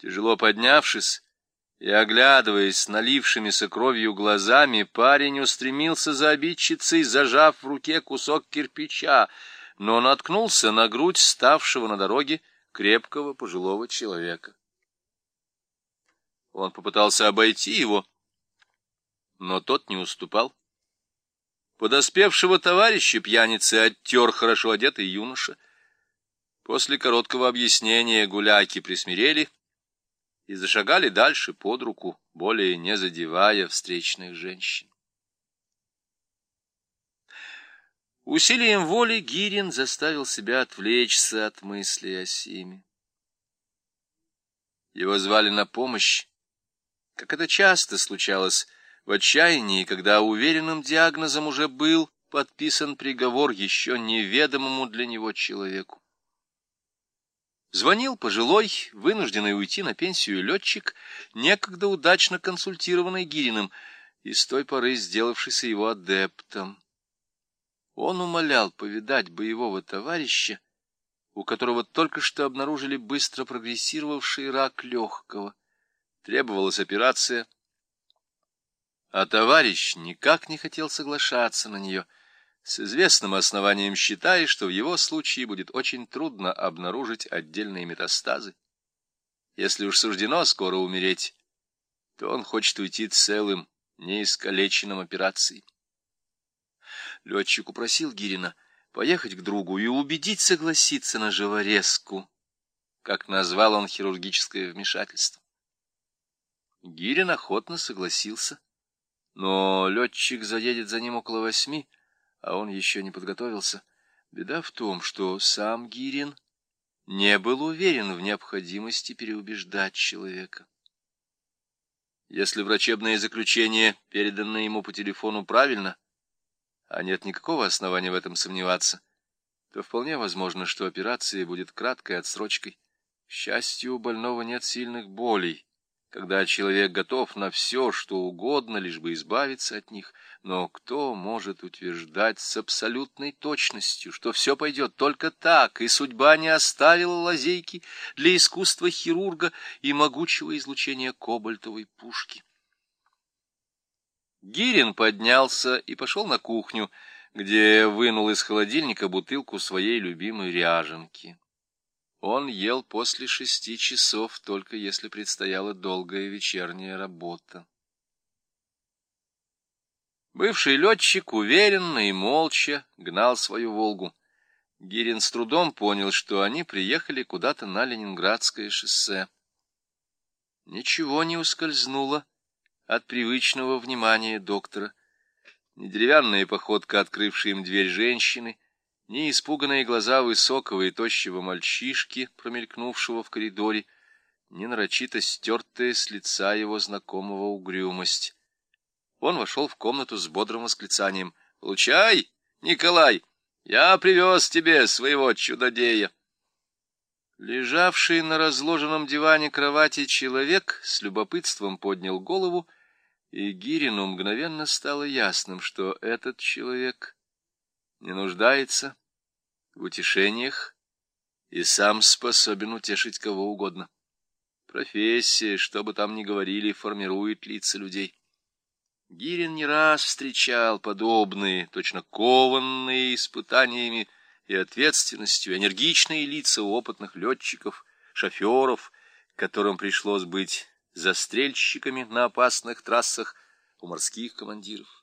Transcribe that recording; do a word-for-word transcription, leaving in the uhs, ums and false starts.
Тяжело поднявшись и оглядываясь налившимися кровью глазами, парень устремился за обидчицей, зажав в руке кусок кирпича, но наткнулся на грудь ставшего на дороге крепкого пожилого человека. Он попытался обойти его, но тот не уступал. Подоспевшего товарища пьяницы оттер хорошо одетый юноша. После короткого объяснения гуляки присмирели и зашагали дальше под руку, более не задевая встречных женщин. Усилием воли Гирин заставил себя отвлечься от мыслей о Симе. Его звали на помощь, как это часто случалось в отчаянии, когда уверенным диагнозом уже был подписан приговор еще неведомому для него человеку. Звонил пожилой, вынужденный уйти на пенсию летчик, некогда удачно консультированный Гириным, и с той поры сделавшийся его адептом. Он умолял повидать боевого товарища, у которого только что обнаружили быстро прогрессировавший рак легкого. Требовалась операция, а товарищ никак не хотел соглашаться на нее, с известным основанием считая, что в его случае будет очень трудно обнаружить отдельные метастазы. Если уж суждено скоро умереть, то он хочет уйти целым, неискалеченным операцией. Летчик упросил Гирина поехать к другу и убедить согласиться на живорезку, как назвал он хирургическое вмешательство. Гирин охотно согласился, но летчик заедет за ним около восьми, а он еще не подготовился. Беда в том, что сам Гирин не был уверен в необходимости переубеждать человека. Если врачебное заключение, переданное ему по телефону, правильно, а нет никакого основания в этом сомневаться, то вполне возможно, что операция будет краткой отсрочкой. К счастью, у больного нет сильных болей, когда человек готов на все, что угодно, лишь бы избавиться от них. Но кто может утверждать с абсолютной точностью, что все пойдет только так, и судьба не оставила лазейки для искусства хирурга и могучего излучения кобальтовой пушки? Гирин поднялся и пошел на кухню, где вынул из холодильника бутылку своей любимой ряженки. Он ел после шести часов, только если предстояла долгая вечерняя работа. Бывший летчик уверенно и молча гнал свою «Волгу». Гирин с трудом понял, что они приехали куда-то на Ленинградское шоссе. Ничего не ускользнуло от привычного внимания доктора. Ни деревянная походка, открывшая им дверь женщины, ни испуганные глаза высокого и тощего мальчишки, промелькнувшего в коридоре, ни нарочито стертая с лица его знакомого угрюмость. Он вошел в комнату с бодрым восклицанием: «Получай, Николай, я привез тебе своего чудодея». Лежавший на разложенном диване кровати человек с любопытством поднял голову, и Гирину мгновенно стало ясным, что этот человек не нуждается в утешениях и сам способен утешить кого угодно. Профессия, что бы там ни говорили, формирует лица людей. Гирин не раз встречал подобные, точно кованные испытаниями и ответственностью, энергичные лица опытных летчиков, шоферов, которым пришлось быть застрельщиками на опасных трассах, у морских командиров.